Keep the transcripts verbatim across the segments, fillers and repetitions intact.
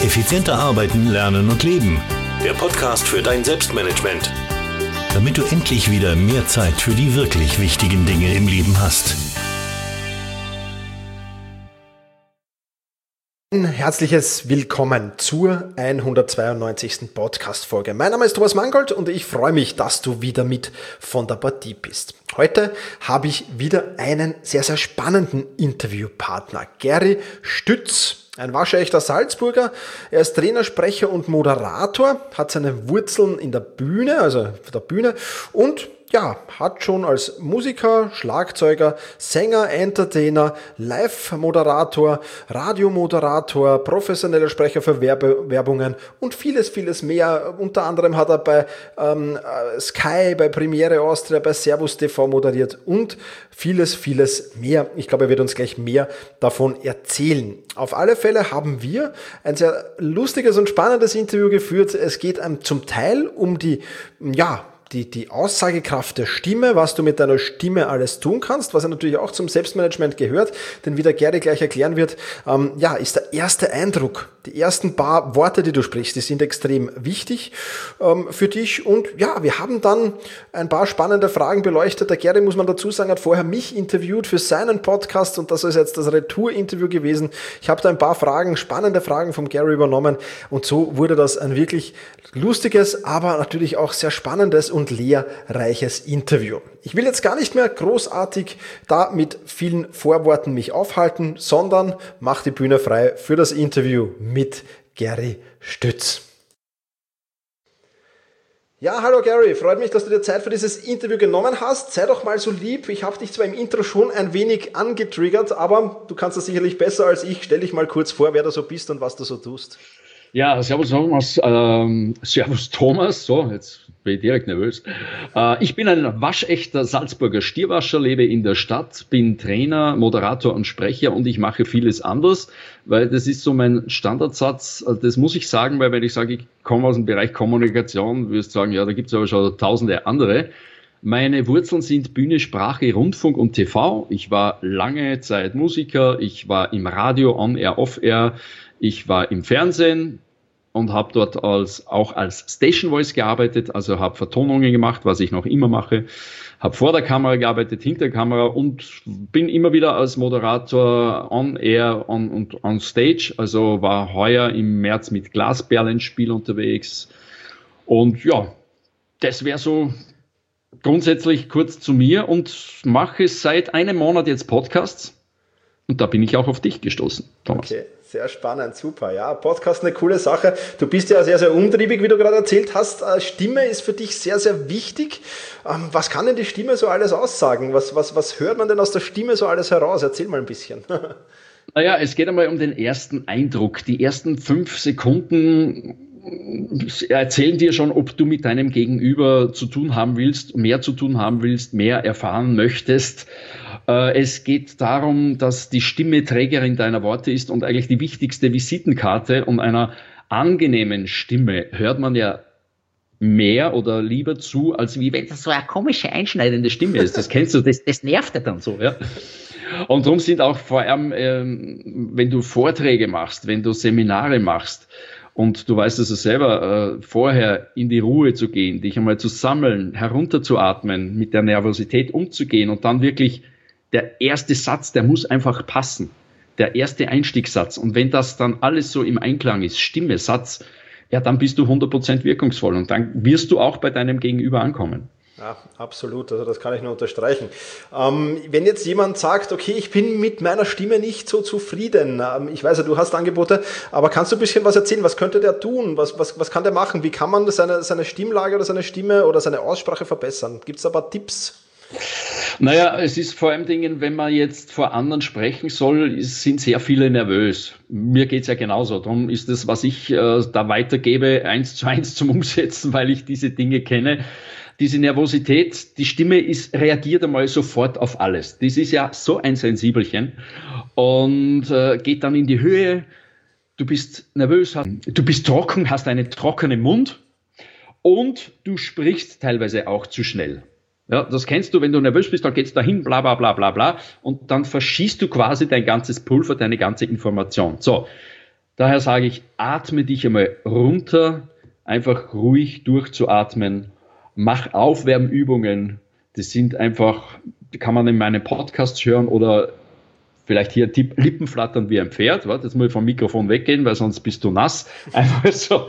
Effizienter arbeiten, lernen und leben. Der Podcast für dein Selbstmanagement. Damit du endlich wieder mehr Zeit für die wirklich wichtigen Dinge im Leben hast. Ein herzliches Willkommen zur hundertzweiundneunzigsten Podcast-Folge. Mein Name ist Thomas Mangold und ich freue mich, dass du wieder mit von der Partie bist. Heute habe ich wieder einen sehr, sehr spannenden Interviewpartner, Gary Stütz. Ein waschechter Salzburger. Er ist Trainer, Sprecher und Moderator, hat seine Wurzeln in der Bühne, also der Bühne und ja, hat schon als Musiker, Schlagzeuger, Sänger, Entertainer, Live-Moderator, Radiomoderator, professioneller Sprecher für Werbe- Werbungen und vieles, vieles mehr. Unter anderem hat er bei ähm, Sky, bei Premiere Austria, bei Servus T V moderiert und vieles, vieles mehr. Ich glaube, er wird uns gleich mehr davon erzählen. Auf alle Fälle haben wir ein sehr lustiges und spannendes Interview geführt. Es geht ähm, zum Teil um die, ja, Die, die Aussagekraft der Stimme, was du mit deiner Stimme alles tun kannst, was ja natürlich auch zum Selbstmanagement gehört, denn wie der Gary gleich erklären wird, ähm, ja, ist der erste Eindruck, die ersten paar Worte, die du sprichst, die sind extrem wichtig ähm, für dich und ja, wir haben dann ein paar spannende Fragen beleuchtet. Der Gary, muss man dazu sagen, hat vorher mich interviewt für seinen Podcast und das ist jetzt das Retour-Interview gewesen. Ich habe da ein paar Fragen, spannende Fragen vom Gary übernommen und so wurde das ein wirklich lustiges, aber natürlich auch sehr spannendes und und lehrreiches Interview. Ich will jetzt gar nicht mehr großartig da mit vielen Vorworten mich aufhalten, sondern mach die Bühne frei für das Interview mit Gary Stütz. Ja, hallo Gary, freut mich, dass du dir Zeit für dieses Interview genommen hast. Sei doch mal so lieb, ich habe dich zwar im Intro schon ein wenig angetriggert, aber du kannst das sicherlich besser als ich. Stell dich mal kurz vor, wer du so bist und was du so tust. Ja, servus Thomas, ähm, servus Thomas, so, jetzt bin ich direkt nervös. Äh, ich bin ein waschechter Salzburger Stierwascher, lebe in der Stadt, bin Trainer, Moderator und Sprecher und ich mache vieles anders, weil das ist so mein Standardsatz, das muss ich sagen, weil wenn ich sage, ich komme aus dem Bereich Kommunikation, wirst du sagen, ja, da gibt es aber schon tausende andere. Meine Wurzeln sind Bühne, Sprache, Rundfunk und T V. Ich war lange Zeit Musiker, ich war im Radio, On-Air, Off-Air, ich war im Fernsehen und habe dort als, auch als Station Voice gearbeitet, also habe Vertonungen gemacht, was ich noch immer mache, habe vor der Kamera gearbeitet, hinter der Kamera und bin immer wieder als Moderator on-air on, und on stage, also war heuer im März mit Glasperlenspiel unterwegs und ja, das wäre so grundsätzlich kurz zu mir und mache seit einem Monat jetzt Podcasts und da bin ich auch auf dich gestoßen, Thomas. Okay. Sehr spannend, super. Ja, Podcast eine coole Sache. Du bist ja sehr, sehr umtriebig, wie du gerade erzählt hast. Stimme ist für dich sehr, sehr wichtig. Was kann denn die Stimme so alles aussagen? Was, was, was hört man denn aus der Stimme so alles heraus? Erzähl mal ein bisschen. Naja, es geht einmal um den ersten Eindruck. Die ersten fünf Sekunden erzählen dir schon, ob du mit deinem Gegenüber zu tun haben willst, mehr zu tun haben willst, mehr erfahren möchtest. Es geht darum, dass die Stimme Trägerin deiner Worte ist und eigentlich die wichtigste Visitenkarte. Und einer angenehmen Stimme hört man ja mehr oder lieber zu, als wie wenn das so eine komische, einschneidende Stimme ist. Das kennst du, das, das nervt ja dann so, ja. Und darum sind auch vor allem, ähm, wenn du Vorträge machst, wenn du Seminare machst, und du weißt es ja selber, äh, vorher in die Ruhe zu gehen, dich einmal zu sammeln, herunterzuatmen, mit der Nervosität umzugehen und dann wirklich der erste Satz, der muss einfach passen. Der erste Einstiegssatz. Und wenn das dann alles so im Einklang ist, Stimme, Satz, ja, dann bist du hundert Prozent wirkungsvoll und dann wirst du auch bei deinem Gegenüber ankommen. Ja, absolut. Also das kann ich nur unterstreichen. Ähm, wenn jetzt jemand sagt, okay, ich bin mit meiner Stimme nicht so zufrieden. Ähm, ich weiß ja, du hast Angebote, aber kannst du ein bisschen was erzählen? Was könnte der tun? Was, was, was kann der machen? Wie kann man seine, seine Stimmlage oder seine Stimme oder seine Aussprache verbessern? Gibt es da ein paar Tipps? Naja, es ist vor allem Dingen, wenn man jetzt vor anderen sprechen soll, sind sehr viele nervös. Mir geht's ja genauso. Darum ist das, was ich äh, da weitergebe, eins zu eins zum Umsetzen, weil ich diese Dinge kenne. Diese Nervosität, die Stimme ist, reagiert einmal sofort auf alles. Das ist ja so ein Sensibelchen und äh, geht dann in die Höhe. Du bist nervös, du bist trocken, hast einen trockenen Mund und du sprichst teilweise auch zu schnell. Ja, das kennst du, wenn du nervös bist, dann geht's dahin, bla bla bla bla bla und dann verschießt du quasi dein ganzes Pulver, deine ganze Information. So, Daher sage ich, atme dich einmal runter, einfach ruhig durchzuatmen, mach Aufwärmübungen, das sind einfach, kann man in meinen Podcasts hören oder vielleicht hier ein Tipp, Lippen flattern wie ein Pferd, warte, jetzt muss ich vom Mikrofon weggehen, weil sonst bist du nass, einfach so,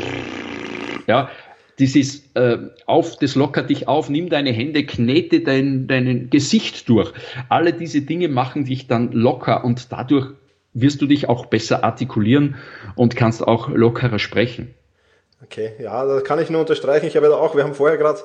ja, das ist äh, auf, das lockert dich auf, nimm deine Hände, knete dein, dein Gesicht durch, alle diese Dinge machen dich dann locker und dadurch wirst du dich auch besser artikulieren und kannst auch lockerer sprechen. Okay, ja, das kann ich nur unterstreichen. Ich habe ja auch, wir haben vorher gerade,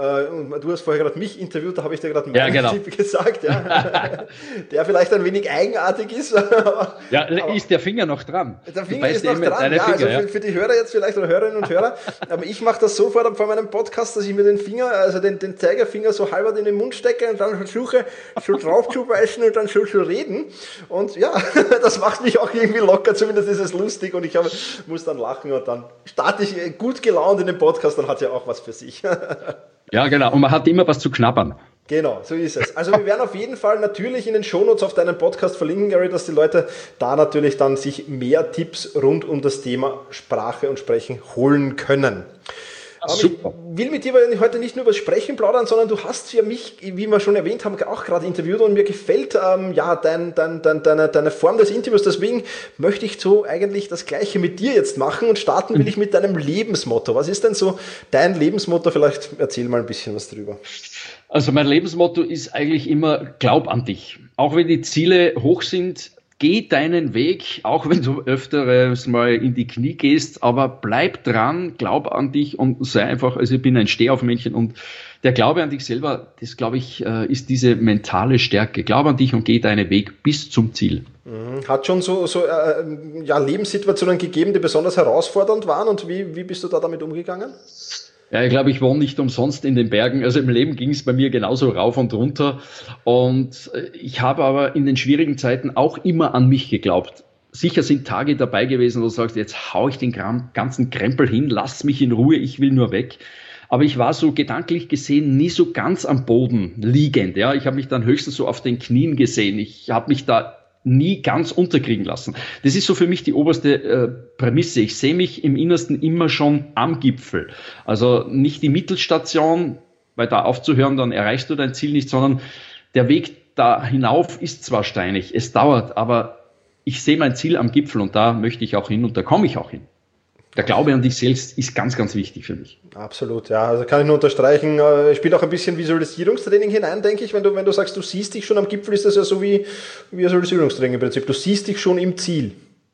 äh, du hast vorher gerade mich interviewt, da habe ich dir gerade meinen ja, genau. Tipp gesagt, ja, der vielleicht ein wenig eigenartig ist. Aber, ja, aber ist der Finger noch dran? Der Finger ist noch dran, ja, Finger, also ja. Für, für die Hörer jetzt vielleicht oder Hörerinnen und Hörer, aber ich mache das so vor, vor meinem Podcast, dass ich mir den Finger, also den, den Zeigefinger so halber in den Mund stecke und dann versuche, so drauf zu beißen und dann so zu reden. Und ja, das macht mich auch irgendwie locker, zumindest ist es lustig und ich habe, muss dann lachen und dann starte ich gut gelaunt in den Podcast, dann hat ja auch was für sich. Ja, genau. Und man hat immer was zu knabbern. Genau, so ist es. Also wir werden auf jeden Fall natürlich in den Shownotes auf deinen Podcast verlinken, Gary, dass die Leute da natürlich dann sich mehr Tipps rund um das Thema Sprache und Sprechen holen können. Aber super. Ich will mit dir heute nicht nur über das Sprechen plaudern, sondern du hast ja mich, wie wir schon erwähnt haben, auch gerade interviewt und mir gefällt ähm, ja dein, dein, dein, deine, deine Form des Interviews. Deswegen möchte ich so eigentlich das Gleiche mit dir jetzt machen und starten will ich mit deinem Lebensmotto. Was ist denn so dein Lebensmotto? Vielleicht erzähl mal ein bisschen was drüber. Also mein Lebensmotto ist eigentlich immer, glaub an dich. Auch wenn die Ziele hoch sind, geh deinen Weg, auch wenn du öfteres mal in die Knie gehst, aber bleib dran, glaub an dich und sei einfach, also ich bin ein Stehaufmännchen und der Glaube an dich selber, das glaube ich, ist diese mentale Stärke. Glaub an dich und geh deinen Weg bis zum Ziel. Hat schon so, so äh, ja, Lebenssituationen gegeben, die besonders herausfordernd waren und wie, wie bist du da damit umgegangen? Ja, ich glaube, ich wohne nicht umsonst in den Bergen. Also im Leben ging es bei mir genauso rauf und runter. Und ich habe aber in den schwierigen Zeiten auch immer an mich geglaubt. Sicher sind Tage dabei gewesen, wo du sagst, jetzt hau ich den ganzen Krempel hin, lass mich in Ruhe, ich will nur weg. Aber ich war so gedanklich gesehen nie so ganz am Boden liegend. Ja, ich habe mich dann höchstens so auf den Knien gesehen. Ich habe mich da nie ganz unterkriegen lassen. Das ist so für mich die oberste äh, Prämisse. Ich sehe mich im Innersten immer schon am Gipfel. Also nicht die Mittelstation, weil da aufzuhören, dann erreichst du dein Ziel nicht, sondern der Weg da hinauf ist zwar steinig, es dauert, aber ich sehe mein Ziel am Gipfel und da möchte ich auch hin und da komme ich auch hin. Der Glaube an dich selbst ist ganz, ganz wichtig für mich. Absolut, ja. Also kann ich nur unterstreichen. Äh, spielt auch ein bisschen Visualisierungstraining hinein, denke ich. Wenn du, wenn du sagst, du siehst dich schon am Gipfel, ist das ja so wie Visualisierungstraining im Prinzip. Du siehst dich schon im Ziel.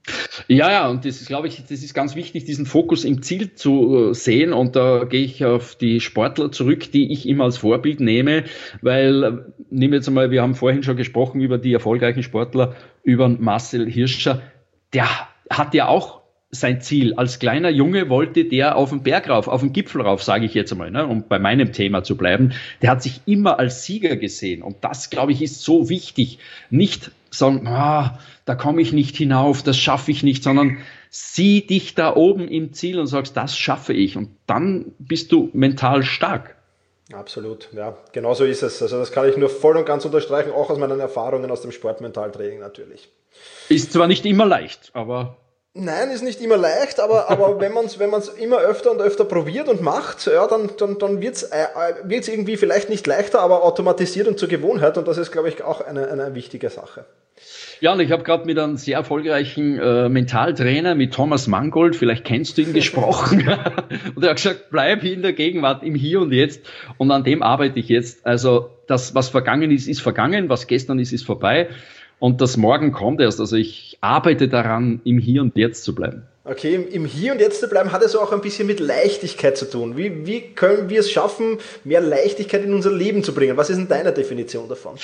Ja, ja, und das ist, glaube ich, das ist ganz wichtig, diesen Fokus im Ziel zu sehen. Und da gehe ich auf die Sportler zurück, die ich immer als Vorbild nehme, weil, nehmen wir jetzt einmal, wir haben vorhin schon gesprochen über die erfolgreichen Sportler, über Marcel Hirscher. Der hat ja auch sein Ziel. Als kleiner Junge wollte der auf den Berg rauf, auf den Gipfel rauf, sage ich jetzt einmal, ne, um bei meinem Thema zu bleiben. Der hat sich immer als Sieger gesehen. Und das, glaube ich, ist so wichtig. Nicht sagen, ah, da komme ich nicht hinauf, das schaffe ich nicht, sondern sieh dich da oben im Ziel und sagst, das schaffe ich. Und dann bist du mental stark. Absolut, ja, genau so ist es. Also das kann ich nur voll und ganz unterstreichen, auch aus meinen Erfahrungen aus dem Sportmentaltraining natürlich. Ist zwar nicht immer leicht, aber... Nein, ist nicht immer leicht, aber, aber wenn man es wenn man's immer öfter und öfter probiert und macht, ja, dann, dann, dann wird es äh, wird's irgendwie vielleicht nicht leichter, aber automatisiert und zur Gewohnheit und das ist, glaube ich, auch eine, eine wichtige Sache. Ja, und ich habe gerade mit einem sehr erfolgreichen äh, Mentaltrainer, mit Thomas Mangold, vielleicht kennst du ihn, gesprochen. Und er hat gesagt, bleib in der Gegenwart, im Hier und Jetzt. Und an dem arbeite ich jetzt. Also das, was vergangen ist, ist vergangen. Was gestern ist, ist vorbei. Und das Morgen kommt erst. Also ich arbeite daran, im Hier und Jetzt zu bleiben. Okay, im, im Hier und Jetzt zu bleiben, hat es auch ein bisschen mit Leichtigkeit zu tun. Wie, wie können wir es schaffen, mehr Leichtigkeit in unser Leben zu bringen? Was ist denn deine Definition davon?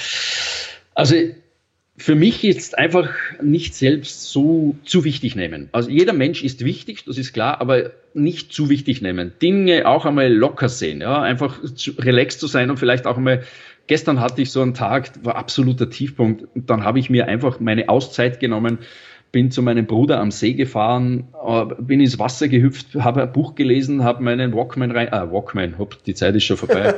Also für mich jetzt einfach nicht selbst so zu wichtig nehmen. Also jeder Mensch ist wichtig, das ist klar, aber nicht zu wichtig nehmen. Dinge auch einmal locker sehen, ja, einfach zu, relaxed zu sein und vielleicht auch einmal. Gestern hatte ich so einen Tag, war absoluter Tiefpunkt. Und dann habe ich mir einfach meine Auszeit genommen, bin zu meinem Bruder am See gefahren, bin ins Wasser gehüpft, habe ein Buch gelesen, habe meinen Walkman rein, ah, Walkman, hopp, die Zeit ist schon vorbei.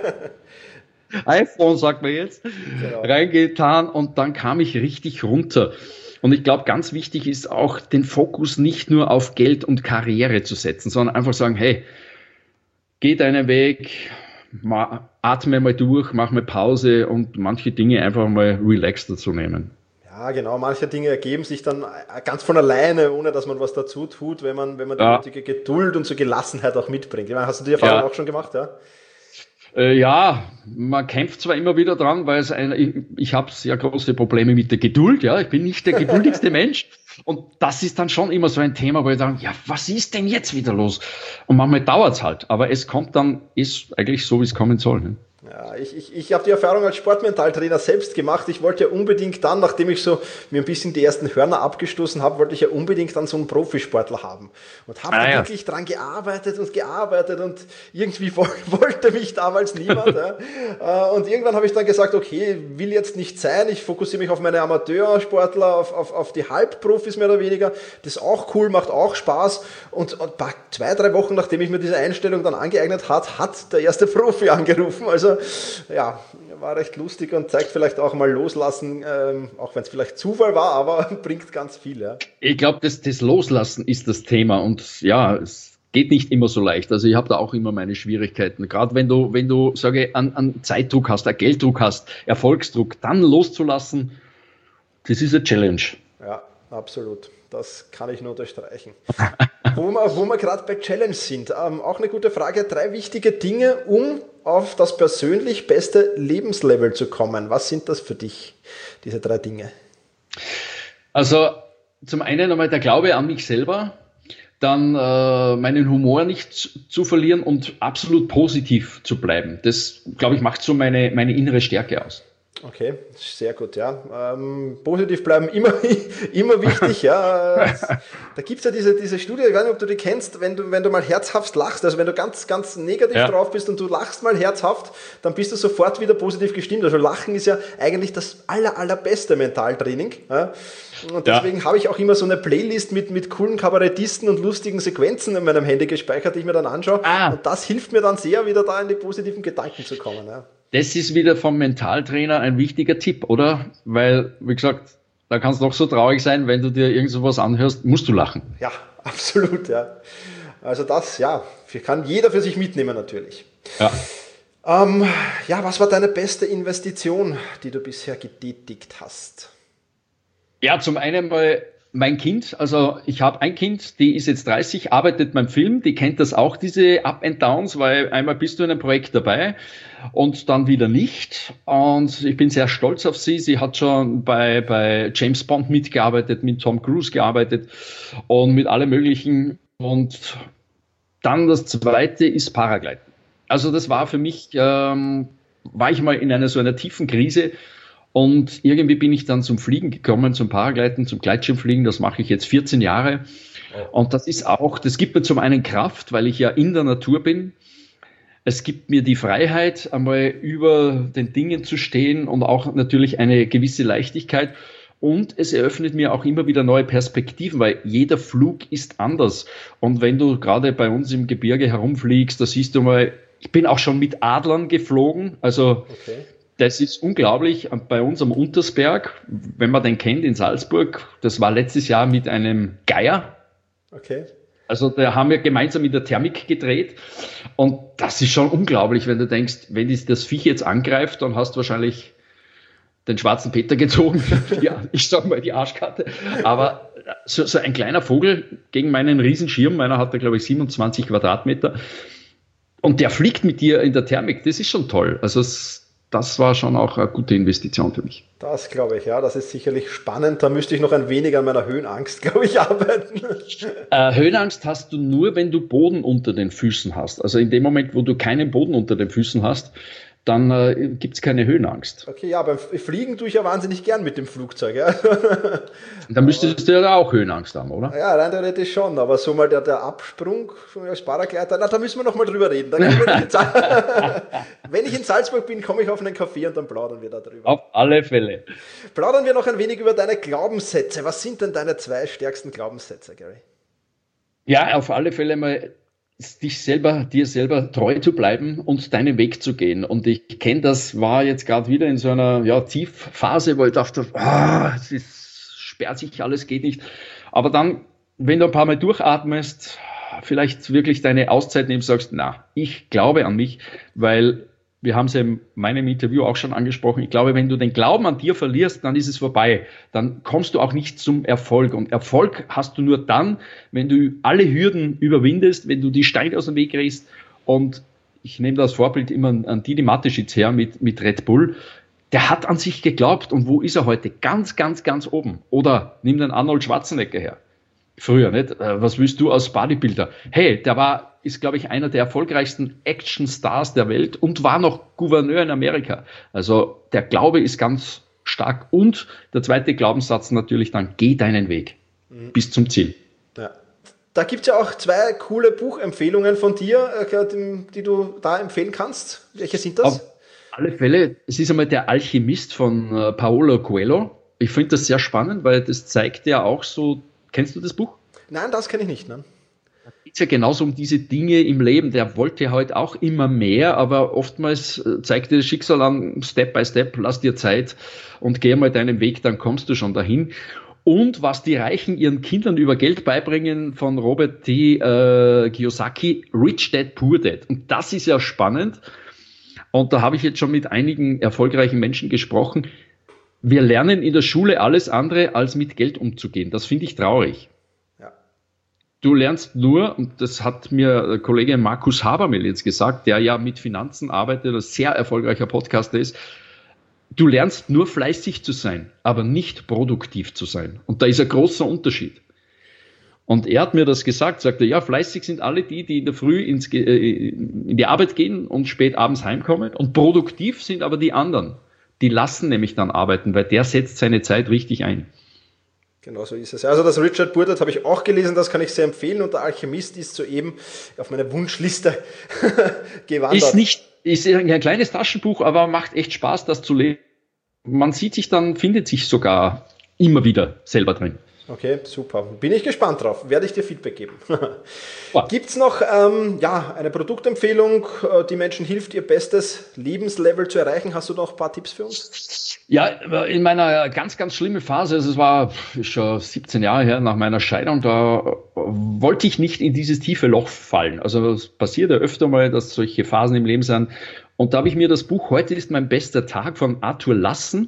iPhone, sagt man jetzt, genau. Reingetan und dann kam ich richtig runter. Und ich glaube, ganz wichtig ist auch, den Fokus nicht nur auf Geld und Karriere zu setzen, sondern einfach sagen, hey, geh deinen Weg, ma, atme mal durch, mach mal Pause und manche Dinge einfach mal relaxter zu nehmen. Ja, genau. Manche Dinge ergeben sich dann ganz von alleine, ohne dass man was dazu tut, wenn man, wenn man die ja. nötige Geduld und so Gelassenheit auch mitbringt. Ich meine, hast du die Erfahrung ja. auch schon gemacht, ja? Äh, ja, man kämpft zwar immer wieder dran, weil es eine, ich, ich habe sehr große Probleme mit der Geduld, ja, ich bin nicht der geduldigste Mensch und das ist dann schon immer so ein Thema, wo ich sage, ja, was ist denn jetzt wieder los? Und manchmal dauert es halt, aber es kommt dann, ist eigentlich so, wie es kommen soll. Ne? Ja, ich, ich, ich habe die Erfahrung als Sportmentaltrainer selbst gemacht. Ich wollte ja unbedingt dann, nachdem ich so mir ein bisschen die ersten Hörner abgestoßen habe, wollte ich ja unbedingt dann so einen Profisportler haben. Und habe ah, ja. wirklich dran gearbeitet und gearbeitet und irgendwie wollte mich damals niemand. ja. Und irgendwann habe ich dann gesagt, okay, will jetzt nicht sein, ich fokussiere mich auf meine Amateursportler, auf, auf, auf die Halbprofis mehr oder weniger. Das ist auch cool, macht auch Spaß. Und, und zwei, drei Wochen, nachdem ich mir diese Einstellung dann angeeignet hat, hat der erste Profi angerufen. Also ja, war recht lustig und zeigt vielleicht auch mal loslassen, ähm, auch wenn es vielleicht Zufall war, aber bringt ganz viel. Ja. Ich glaube, das, das Loslassen ist das Thema und ja, es geht nicht immer so leicht. Also ich habe da auch immer meine Schwierigkeiten. Gerade wenn du, wenn du, sage ich, an, an Zeitdruck hast, an Gelddruck hast, Erfolgsdruck, dann loszulassen, das ist eine Challenge. Ja, absolut. Das kann ich nur unterstreichen. wo wir, wo wir gerade bei Challenge sind, ähm, auch eine gute Frage. Drei wichtige Dinge, um auf das persönlich beste Lebenslevel zu kommen. Was sind das für dich, diese drei Dinge? Also zum einen einmal der Glaube an mich selber, dann äh, meinen Humor nicht zu, zu verlieren und absolut positiv zu bleiben. Das, glaube ich, macht so meine, meine innere Stärke aus. Okay, sehr gut, ja. Ähm, positiv bleiben, immer, immer wichtig, ja. Da gibt's ja diese, diese Studie, ich weiß nicht, ob du die kennst, wenn du, wenn du mal herzhaft lachst, also wenn du ganz, ganz negativ ja. drauf bist und du lachst mal herzhaft, dann bist du sofort wieder positiv gestimmt. Also Lachen ist ja eigentlich das aller, allerbeste Mentaltraining. Ja. Und deswegen ja. habe ich auch immer so eine Playlist mit, mit coolen Kabarettisten und lustigen Sequenzen in meinem Handy gespeichert, die ich mir dann anschaue. Ah. Und das hilft mir dann sehr, wieder da in die positiven Gedanken zu kommen, ja. Das ist wieder vom Mentaltrainer ein wichtiger Tipp, oder? Weil, wie gesagt, da kann es noch so traurig sein, wenn du dir irgend sowas anhörst, musst du lachen. Ja, absolut, ja. Also das, ja, kann jeder für sich mitnehmen natürlich. Ja. Ähm, ja, was war deine beste Investition, die du bisher getätigt hast? Ja, zum einen mal mein Kind, also ich habe ein Kind, die ist jetzt dreißig, arbeitet beim Film, die kennt das auch, diese Up and Downs, weil einmal bist du in einem Projekt dabei und dann wieder nicht. Und ich bin sehr stolz auf sie. Sie hat schon bei, bei James Bond mitgearbeitet, mit Tom Cruise gearbeitet und mit allem Möglichen. Und dann das Zweite ist Paragliden. Also das war für mich, ähm, war ich mal in einer so einer tiefen Krise. Und irgendwie bin ich dann zum Fliegen gekommen, zum Paragleiten, zum Gleitschirmfliegen. Das mache ich jetzt vierzehn Jahre. Und das ist auch, das gibt mir zum einen Kraft, weil ich ja in der Natur bin. Es gibt mir die Freiheit, einmal über den Dingen zu stehen und auch natürlich eine gewisse Leichtigkeit. Und es eröffnet mir auch immer wieder neue Perspektiven, weil jeder Flug ist anders. Und wenn du gerade bei uns im Gebirge herumfliegst, da siehst du mal, ich bin auch schon mit Adlern geflogen, also okay. Das ist unglaublich. Bei uns am Untersberg, wenn man den kennt in Salzburg, das war letztes Jahr mit einem Geier. Okay. Also da haben wir gemeinsam in der Thermik gedreht. Und das ist schon unglaublich, wenn du denkst, wenn das Viech jetzt angreift, dann hast du wahrscheinlich den schwarzen Peter gezogen. Ja, ich sag mal die Arschkarte. Aber so, so ein kleiner Vogel gegen meinen Riesenschirm, meiner hatte, glaube ich, siebenundzwanzig Quadratmeter. Und der fliegt mit dir in der Thermik. Das ist schon toll. Also es Das war schon auch eine gute Investition für mich. Das glaube ich, ja. Das ist sicherlich spannend. Da müsste ich noch ein wenig an meiner Höhenangst, glaube ich, arbeiten. Äh, Höhenangst hast du nur, wenn du Boden unter den Füßen hast. Also in dem Moment, wo du keinen Boden unter den Füßen hast, dann äh, gibt es keine Höhenangst. Okay, ja, beim Fliegen tue ich ja wahnsinnig gern mit dem Flugzeug. Ja. Dann müsstest du ja auch Höhenangst haben, oder? Ja, rein theoretisch schon, aber so mal der, der Absprung als Paragleiter, na, da müssen wir noch mal drüber reden. Dann, wenn, ich in, wenn ich in Salzburg bin, komme ich auf einen Café und dann plaudern wir da drüber. Auf alle Fälle. Plaudern wir noch ein wenig über deine Glaubenssätze. Was sind denn deine zwei stärksten Glaubenssätze, Gary? Ja, auf alle Fälle mal dich selber, dir selber treu zu bleiben und deinen Weg zu gehen. Und ich kenne das, war jetzt gerade wieder in so einer ja, Tiefphase, wo ich dachte, ah, es ist sperrt sich alles, geht nicht. Aber dann, wenn du ein paar Mal durchatmest, vielleicht wirklich deine Auszeit nimmst, sagst, na, ich glaube an mich, weil wir haben es ja in meinem Interview auch schon angesprochen. Ich glaube, wenn du den Glauben an dir verlierst, dann ist es vorbei. Dann kommst du auch nicht zum Erfolg. Und Erfolg hast du nur dann, wenn du alle Hürden überwindest, wenn du die Steine aus dem Weg riechst. Und ich nehme das Vorbild immer an Didi Mateschitz her mit, mit Red Bull. Der hat an sich geglaubt. Und wo ist er heute? Ganz, ganz, ganz oben. Oder nimm den Arnold Schwarzenegger her. Früher, nicht? Was willst du als Bodybuilder? Hey, der war, ist, glaube ich, einer der erfolgreichsten Action-Stars der Welt und war noch Gouverneur in Amerika. Also der Glaube ist ganz stark. Und der zweite Glaubenssatz natürlich dann, geh deinen Weg mhm. bis zum Ziel. Ja. Da gibt es ja auch zwei coole Buchempfehlungen von dir, die du da empfehlen kannst. Welche sind das? Auf alle Fälle, es ist einmal der Alchemist von Paulo Coelho. Ich finde das sehr spannend, weil das zeigt ja auch so. Kennst du das Buch? Nein, das kenne ich nicht. Ne? Da geht es ja genauso um diese Dinge im Leben. Der wollte halt auch immer mehr, aber oftmals zeigt dir das Schicksal an, Step by Step, lass dir Zeit und geh mal deinen Weg, dann kommst du schon dahin. Und was die Reichen ihren Kindern über Geld beibringen, von Robert T. Äh, Kiyosaki, Rich Dad, Poor Dad. Und das ist ja spannend. Und da habe ich jetzt schon mit einigen erfolgreichen Menschen gesprochen. Wir lernen in der Schule alles andere, als mit Geld umzugehen. Das finde ich traurig. Ja. Du lernst nur, und das hat mir der Kollege Markus Habermehl jetzt gesagt, der ja mit Finanzen arbeitet, ein sehr erfolgreicher Podcaster ist, du lernst nur fleißig zu sein, aber nicht produktiv zu sein. Und da ist ein großer Unterschied. Und er hat mir das gesagt, sagte, ja, fleißig sind alle die, die in der Früh ins, äh, in die Arbeit gehen und spät abends heimkommen. Und produktiv sind aber die anderen. Die lassen nämlich dann arbeiten, weil der setzt seine Zeit richtig ein. Genau so ist es. Also das Richard Poor Dad habe ich auch gelesen, das kann ich sehr empfehlen. Und der Alchemist ist soeben auf meine Wunschliste gewandert. Ist nicht, ist ein kleines Taschenbuch, aber macht echt Spaß, das zu lesen. Man sieht sich dann, findet sich sogar immer wieder selber drin. Okay, super. Bin ich gespannt drauf. Werde ich dir Feedback geben. Ja. Gibt es noch ähm, ja, eine Produktempfehlung, die Menschen hilft, ihr bestes Lebenslevel zu erreichen? Hast du noch ein paar Tipps für uns? Ja, in meiner ganz, ganz schlimmen Phase, also es war schon siebzehn Jahre her nach meiner Scheidung, da wollte ich nicht in dieses tiefe Loch fallen. Also es passiert ja öfter mal, dass solche Phasen im Leben sind. Und da habe ich mir das Buch Heute ist mein bester Tag von Arthur Lassen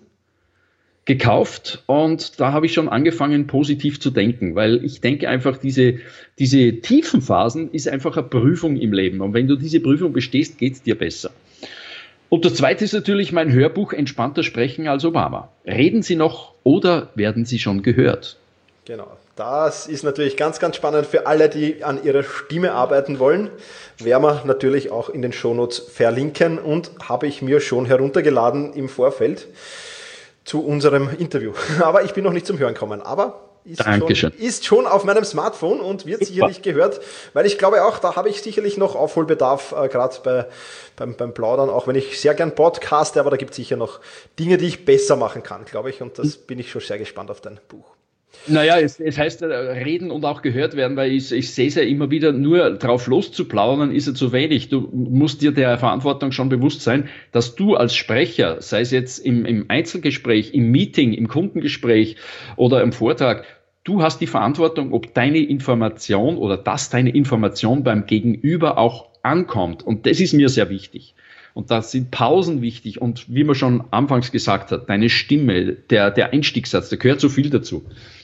gekauft und da habe ich schon angefangen, positiv zu denken, weil ich denke einfach, diese, diese tiefen Phasen ist einfach eine Prüfung im Leben und wenn du diese Prüfung bestehst, geht es dir besser. Und das zweite ist natürlich mein Hörbuch Entspannter sprechen als Obama. Reden Sie noch oder werden Sie schon gehört? Genau, das ist natürlich ganz, ganz spannend für alle, die an ihrer Stimme arbeiten wollen. Werden wir natürlich auch in den Shownotes verlinken und habe ich mir schon heruntergeladen im Vorfeld zu unserem Interview. Aber ich bin noch nicht zum Hören gekommen. Aber ist, schon, ist schon auf meinem Smartphone und wird sicherlich gehört, weil ich glaube auch, da habe ich sicherlich noch Aufholbedarf, äh, gerade bei, beim, beim Plaudern, auch wenn ich sehr gern podcaste, aber da gibt es sicher noch Dinge, die ich besser machen kann, glaube ich. Und das bin ich schon sehr gespannt auf dein Buch. Naja, es, es heißt reden und auch gehört werden, weil ich, ich sehe es ja immer wieder, nur drauf loszuplaudern ist ja zu wenig. Du musst dir der Verantwortung schon bewusst sein, dass du als Sprecher, sei es jetzt im, im Einzelgespräch, im Meeting, im Kundengespräch oder im Vortrag, du hast die Verantwortung, ob deine Information oder dass deine Information beim Gegenüber auch ankommt. Und das ist mir sehr wichtig. Und da sind Pausen wichtig. Und wie man schon anfangs gesagt hat, deine Stimme, der, der Einstiegssatz, da gehört so viel dazu.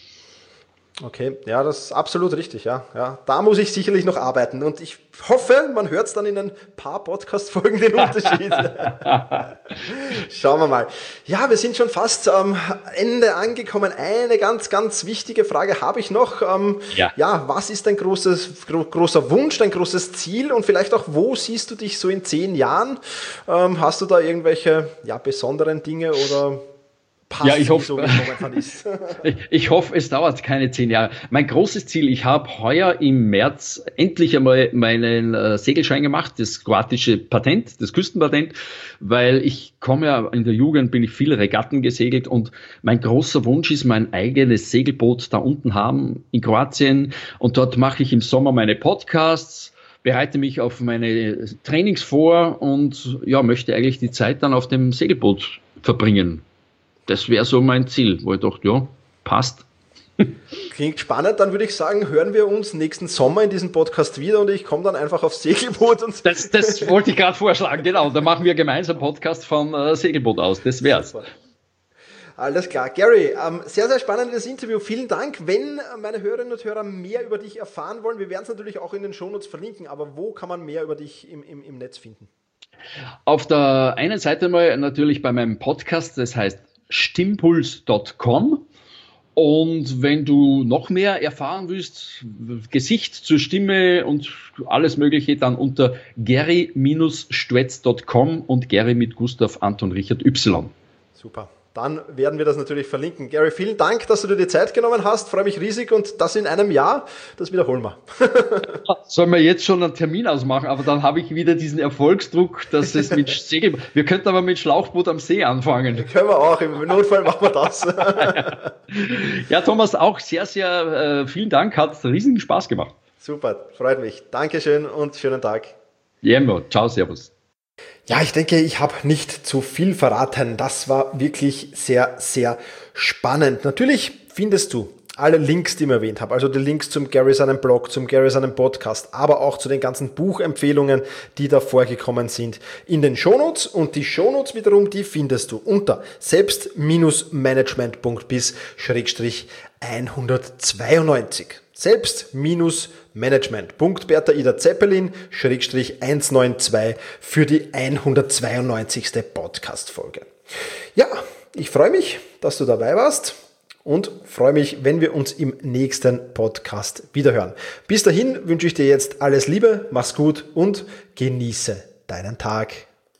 Okay, ja, das ist absolut richtig, ja. ja. Da muss ich sicherlich noch arbeiten und ich hoffe, man hört es dann in ein paar Podcast-Folgen den Unterschied. Schauen wir mal. Ja, wir sind schon fast am Ende angekommen. Eine ganz, ganz wichtige Frage habe ich noch. Ähm, ja. ja, was ist dein großes, gro- großer Wunsch, dein großes Ziel und vielleicht auch, wo siehst du dich so in zehn Jahren? Ähm, hast du da irgendwelche ja, besonderen Dinge oder... Passt ja, ich hoffe, so, wie ist. ich, ich hoffe, es dauert keine zehn Jahre. Mein großes Ziel, ich habe heuer im März endlich einmal meinen äh, Segelschein gemacht, das kroatische Patent, das Küstenpatent, weil ich komme ja, in der Jugend bin ich viele Regatten gesegelt und mein großer Wunsch ist, mein eigenes Segelboot da unten haben in Kroatien und dort mache ich im Sommer meine Podcasts, bereite mich auf meine Trainings vor und ja, möchte eigentlich die Zeit dann auf dem Segelboot verbringen. Das wäre so mein Ziel, wo ich dachte, ja, passt, Klingt spannend, dann würde ich sagen, hören wir uns nächsten Sommer in diesem Podcast wieder und ich komme dann einfach aufs Segelboot. Und das, das wollte ich gerade vorschlagen, genau. Da machen wir gemeinsam Podcast vom äh, Segelboot aus, das wär's. Super. Alles klar. Gary, ähm, sehr, sehr spannendes Interview. Vielen Dank. Wenn meine Hörerinnen und Hörer mehr über dich erfahren wollen, wir werden es natürlich auch in den Shownotes verlinken, aber wo kann man mehr über dich im, im, im Netz finden? Auf der einen Seite mal natürlich bei meinem Podcast, das heißt stimmpuls Punkt com. Und wenn du noch mehr erfahren willst, Gesicht zur Stimme und alles Mögliche, dann unter gary Strwetz Punkt com und Gary mit Gustav Anton Richard Y. Super. Dann werden wir das natürlich verlinken. Gary, vielen Dank, dass du dir die Zeit genommen hast. Freue mich riesig und das in einem Jahr, das wiederholen wir. Sollen wir jetzt schon einen Termin ausmachen, aber dann habe ich wieder diesen Erfolgsdruck, dass es mit Segel... Wir könnten aber mit Schlauchboot am See anfangen. Können wir auch, im Notfall machen wir das. Ja, Thomas, auch sehr, sehr äh, vielen Dank, hat riesigen Spaß gemacht. Super, freut mich. Dankeschön und schönen Tag. Ja, ciao, servus. Ja, ich denke, ich habe nicht zu viel verraten. Das war wirklich sehr, sehr spannend. Natürlich findest du alle Links, die ich erwähnt habe, also die Links zum Gary seinem Blog, zum Gary seinem Podcast, aber auch zu den ganzen Buchempfehlungen, die da vorgekommen sind, in den Shownotes. Und die Shownotes wiederum, die findest du unter selbst Management Punkt bis hundertzweiundneunzig. Selbst-Management. Bertha Ida Zeppelin, Schrägstrich hundertzweiundneunzig für die hundertzweiundneunzigste Podcast-Folge. Ja, ich freue mich, dass du dabei warst und freue mich, wenn wir uns im nächsten Podcast wiederhören. Bis dahin wünsche ich dir jetzt alles Liebe, mach's gut und genieße deinen Tag.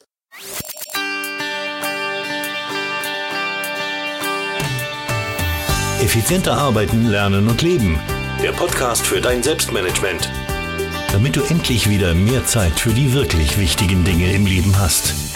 Effizienter arbeiten, lernen und leben. Der Podcast für dein Selbstmanagement. Damit du endlich wieder mehr Zeit für die wirklich wichtigen Dinge im Leben hast.